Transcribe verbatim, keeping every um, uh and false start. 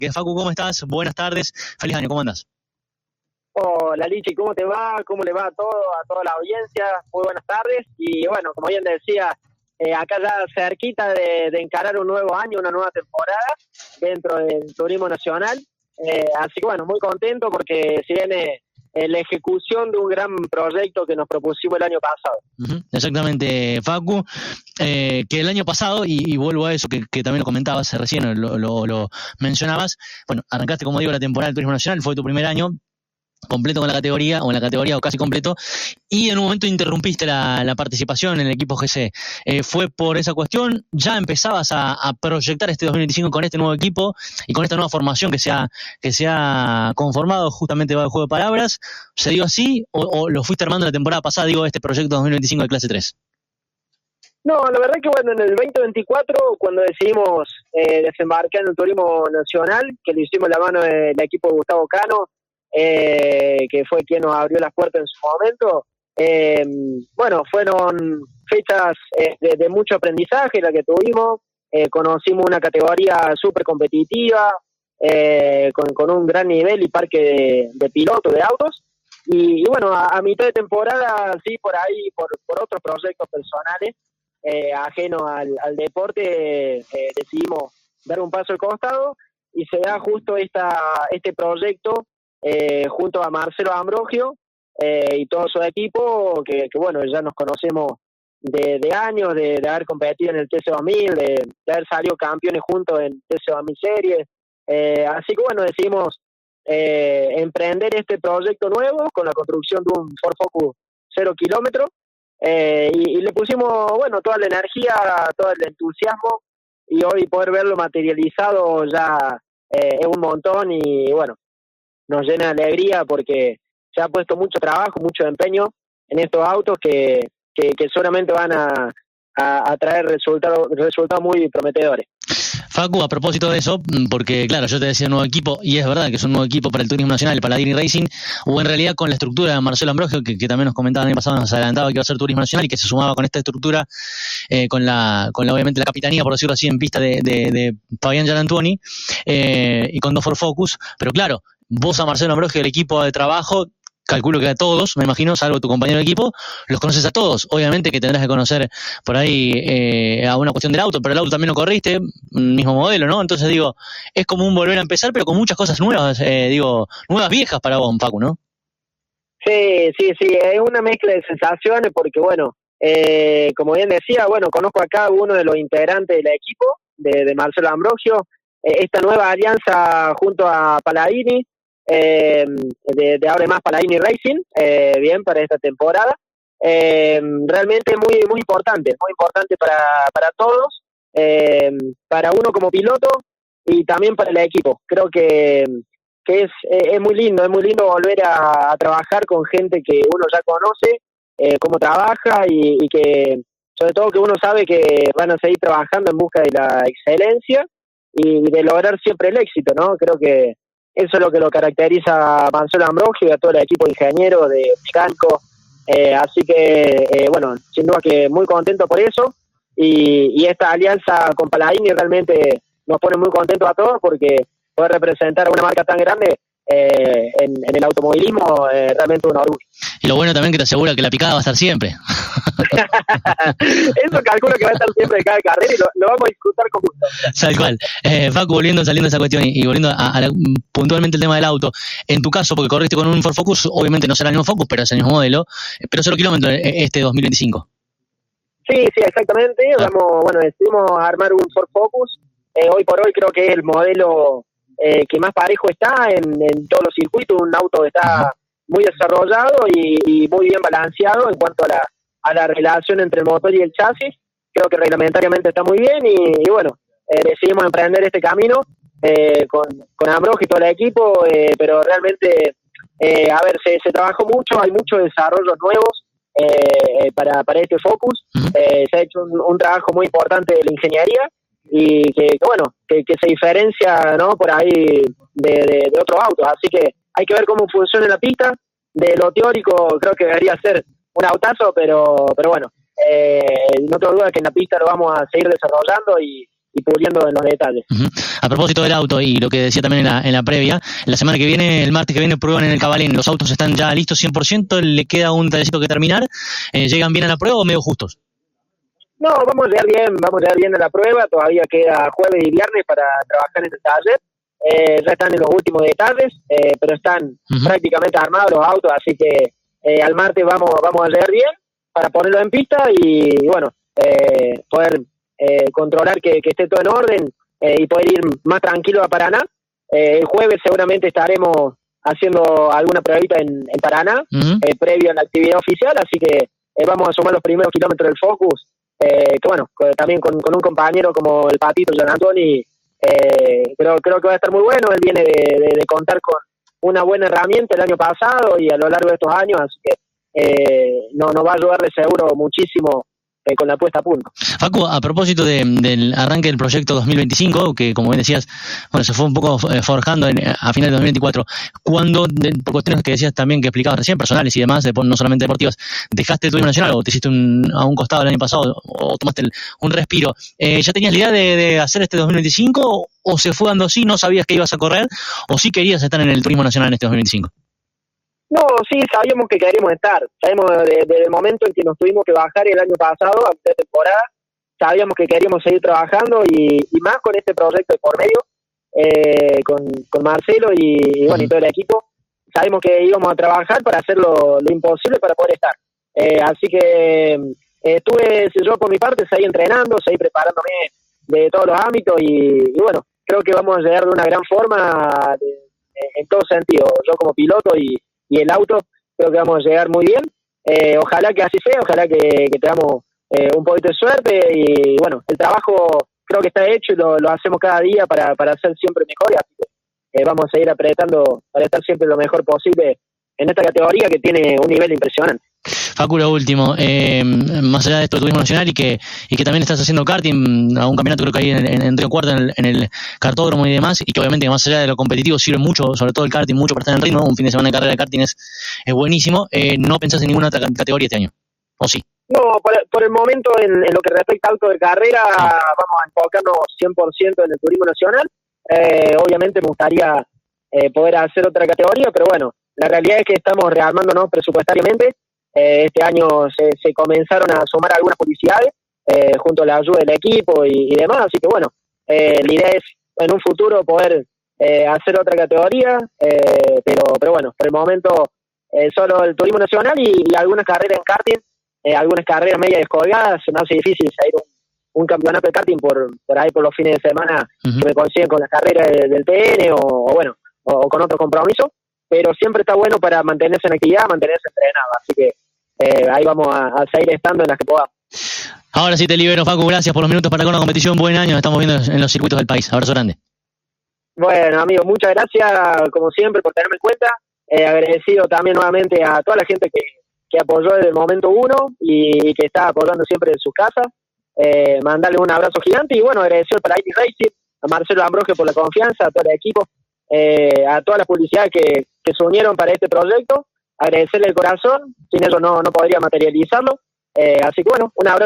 Que Facu, ¿cómo estás? Buenas tardes, feliz año, ¿cómo andás? Hola Lichi, ¿cómo te va? ¿Cómo le va a todo, a toda la audiencia? Muy buenas tardes. Y bueno, como bien decía, eh, acá ya cerquita de, de encarar un nuevo año, una nueva temporada dentro del turismo nacional. Eh, así que bueno, muy contento porque se viene eh, la ejecución de un gran proyecto que nos propusimos el año pasado. Uh-huh. Exactamente, Facu, eh, que el año pasado, y, y vuelvo a eso que, que también lo comentabas recién, lo, lo, lo mencionabas, bueno, arrancaste, como digo, la temporada del turismo nacional, fue tu primer año completo con la categoría, o en la categoría, o casi completo, y en un momento interrumpiste la, la participación en el equipo G C. Eh, ¿Fue por esa cuestión? ¿Ya empezabas a, a proyectar este dos mil veinticinco con este nuevo equipo y con esta nueva formación que se ha, que se ha conformado justamente bajo el juego de palabras? ¿Se dio así o, o lo fuiste armando la temporada pasada, digo, este proyecto dos mil veinticinco de clase tres? No, la verdad que bueno, en el veinte veinticuatro, cuando decidimos eh, desembarcar en el turismo nacional, que lo hicimos en la mano del equipo de Gustavo Cano, Eh, que fue quien nos abrió las puertas en su momento. Eh, bueno, fueron fechas eh, de, de mucho aprendizaje la que tuvimos. Eh, conocimos una categoría súper competitiva, eh, con, con un gran nivel y parque de, de pilotos, de autos. Y, y bueno, a, a mitad de temporada, sí, por ahí, por, por otros proyectos personales, eh, ajenos al, al deporte, eh, decidimos dar un paso al costado y se da justo esta, este proyecto Eh, junto a Marcelo Ambrogio eh, y todo su equipo, que, que bueno, ya nos conocemos de, de años, de, de haber competido en el T C dos mil, de, de haber salido campeones juntos en T C dos mil Series. Eh, así que bueno, decidimos eh, emprender este proyecto nuevo con la construcción de un Ford Focus cero kilómetro eh, y, y le pusimos, bueno, toda la energía, todo el entusiasmo, y hoy poder verlo materializado ya eh, es un montón. Y bueno, nos llena de alegría porque se ha puesto mucho trabajo, mucho empeño en estos autos que, que, que seguramente van a, a, a traer resultados resultados muy prometedores. Facu, a propósito de eso, porque claro, yo te decía nuevo equipo, y es verdad que es un nuevo equipo para el turismo nacional, el Paladini Racing, o en realidad con la estructura de Marcelo Ambrogio, que, que también nos comentaba el año pasado, nos adelantaba que iba a ser turismo nacional y que se sumaba con esta estructura, eh, con la, con la obviamente la capitanía, por decirlo así, en pista de, de, de Fabián Gianantuoni, eh, y con dos Ford Focus, pero claro, vos a Marcelo Ambrogio, el equipo de trabajo, calculo que a todos, me imagino, salvo tu compañero de equipo, los conoces a todos. Obviamente que tendrás que conocer por ahí eh, a una cuestión del auto, pero el auto también lo corriste, mismo modelo, ¿no? Entonces digo, es como un volver a empezar, pero con muchas cosas nuevas, eh, digo, nuevas viejas para vos, Facu, ¿no? Sí, sí, sí, es una mezcla de sensaciones porque, bueno, eh, como bien decía, bueno, conozco a cada uno de los integrantes del equipo, de, de Marcelo Ambrogio, eh, esta nueva alianza junto a Paladini, Eh, de, de ahora más Paladini Racing, eh, bien, para esta temporada. Eh, realmente muy muy importante, muy importante para, para todos, eh, para uno como piloto y también para el equipo. Creo que, que es, es muy lindo, es muy lindo volver a, a trabajar con gente que uno ya conoce, eh, cómo trabaja y, y que sobre todo que uno sabe que van a seguir trabajando en busca de la excelencia y de lograr siempre el éxito, ¿no? Creo que eso es lo que lo caracteriza a Marcelo Ambrogio y a todo el equipo de ingenieros, de mecánicos. Eh, así que, eh, bueno, sin duda que muy contento por eso. Y, y esta alianza con Paladini realmente nos pone muy contentos a todos porque poder representar a una marca tan grande eh, en, en el automovilismo es eh, realmente un orgullo. Y lo bueno también que te asegura que la picada va a estar siempre. Eso calculo que va a estar siempre de cada carrera y lo, lo vamos a disfrutar con gusto. Tal cual. Eh, Facu, volviendo, saliendo de esa cuestión y, y volviendo a, a la, puntualmente el tema del auto, en tu caso, porque corriste con un Ford Focus, obviamente no será el mismo Focus, pero es el mismo modelo, pero cero kilómetros este dos mil veinticinco. Sí, sí, exactamente. Ah. Vamos, bueno, decidimos armar un Ford Focus. Eh, hoy por hoy creo que es el modelo eh, que más parejo está en, en todos los circuitos, un auto que está uh-huh. muy desarrollado y, y muy bien balanceado en cuanto a la, a la relación entre el motor y el chasis. Creo que reglamentariamente está muy bien y, y bueno, eh, decidimos emprender este camino eh, con, con Ambrogio y todo el equipo, eh, pero realmente, eh, a ver, se, se trabajó mucho, hay muchos desarrollos nuevos eh, para, para este Focus. Eh, se ha hecho un, un trabajo muy importante de la ingeniería y que, que bueno, que, que se diferencia, ¿no?, por ahí de, de, de otros autos, así que hay que ver cómo funciona en la pista. De lo teórico creo que debería ser un autazo, pero pero bueno, eh, no tengo duda que en la pista lo vamos a seguir desarrollando y, y puliendo en los detalles. Uh-huh. A propósito del auto y lo que decía también en la, en la previa, la semana que viene, el martes que viene, prueban en el Cabalén. ¿Los autos están ya listos cien por ciento? ¿Le queda un tallecito que terminar? Eh, ¿Llegan bien a la prueba o medio justos? No, vamos a llegar bien, vamos a llegar bien a la prueba. Todavía queda jueves y viernes para trabajar en el taller. Eh, ya están en los últimos detalles, eh, pero están uh-huh. prácticamente armados los autos, así que eh, al martes vamos vamos a llegar bien para ponerlo en pista y, y bueno, eh, poder eh, controlar que, que esté todo en orden eh, y poder ir más tranquilo a Paraná. Eh, el jueves seguramente estaremos haciendo alguna pruebita en, en Paraná, uh-huh. eh, previo a la actividad oficial, así que eh, vamos a sumar los primeros kilómetros del Focus, eh, que bueno, también con, con un compañero como el Patito Gian Antoni. Eh, creo, creo que va a estar muy bueno. Él viene de, de, de contar con una buena herramienta el año pasado y a lo largo de estos años, así que eh, no, nos va a ayudar de seguro muchísimo eh, con la puesta a punto. Facu, a propósito de, del arranque del proyecto dos mil veinticinco, que como bien decías, bueno, se fue un poco forjando en, a finales de dos mil veinticuatro, cuando, de, por cuestiones que decías también, que explicabas recién, personales y demás, de, no solamente deportivas, dejaste el turismo nacional o te hiciste un, a un costado el año pasado o tomaste el, un respiro, eh, ¿ya tenías la idea de, de hacer este dos mil veinticinco o se fue dando así, no sabías que ibas a correr o sí querías estar en el turismo nacional en este dos mil veinticinco? No, sí, sabíamos que queríamos estar. Sabemos desde, desde el momento en que nos tuvimos que bajar el año pasado, a mitad de temporada, sabíamos que queríamos seguir trabajando y, y más con este proyecto de por medio, eh, con, con Marcelo y, y bueno, y todo el equipo. Sabemos que íbamos a trabajar para hacer lo, lo imposible para poder estar. Eh, así que eh, estuve yo por mi parte, seguí entrenando, seguí preparándome de todos los ámbitos y, y bueno, creo que vamos a llegar de una gran forma de, de, en todo sentido. Yo como piloto y y el auto, creo que vamos a llegar muy bien. Eh, ojalá que así sea, ojalá que, que tengamos eh, un poquito de suerte y bueno, el trabajo creo que está hecho y lo, lo hacemos cada día para, para ser siempre mejor, así que eh, vamos a seguir apretando para estar siempre lo mejor posible en esta categoría que tiene un nivel impresionante. Facu, lo último, eh, más allá de esto de turismo nacional y que y que también estás haciendo karting, a un campeonato creo que hay en, en, en Río Cuarto, en el, en el kartódromo y demás, y que obviamente más allá de lo competitivo sirve mucho, sobre todo el karting, mucho para estar en ritmo, un fin de semana de carrera de karting es, es buenísimo, eh, ¿no pensás en ninguna otra categoría este año? ¿O sí? No, por, por el momento en, en lo que respecta a auto de carrera sí. Vamos a enfocarnos cien por ciento en el turismo nacional. Eh, obviamente me gustaría eh, poder hacer otra categoría, pero bueno, la realidad es que estamos rearmándonos presupuestariamente. Eh, este año se, se comenzaron a sumar algunas publicidades eh, junto a la ayuda del equipo y, y demás, así que bueno, eh, la idea es en un futuro poder eh, hacer otra categoría, eh, pero pero bueno, por el momento eh, solo el turismo nacional y, y algunas carreras en karting, eh, algunas carreras media descolgadas. Se me hace difícil salir un, un campeonato de karting por, por ahí por los fines de semana uh-huh. que me consiguen con las carreras de, del T N o, o bueno, o, o con otro compromiso, pero siempre está bueno para mantenerse en actividad, mantenerse entrenado, así que Eh, ahí vamos a, a seguir estando en las que podamos. Ahora sí te libero, Facu, gracias por los minutos para con la competición, buen año, estamos viendo en los circuitos del país, abrazo grande. Bueno, amigo, muchas gracias como siempre por tenerme en cuenta, eh, agradecido también nuevamente a toda la gente que, que apoyó desde el momento uno y, y que está apoyando siempre en sus casas, eh, mandarle un abrazo gigante y bueno, agradecido al Paladini Racing, a Marcelo Ambrogio por la confianza, a todo el equipo, eh, a toda la publicidad que, que se unieron para este proyecto. Agradecerle el corazón, sin eso no, no podría materializarlo. Eh, así que bueno, un abrazo.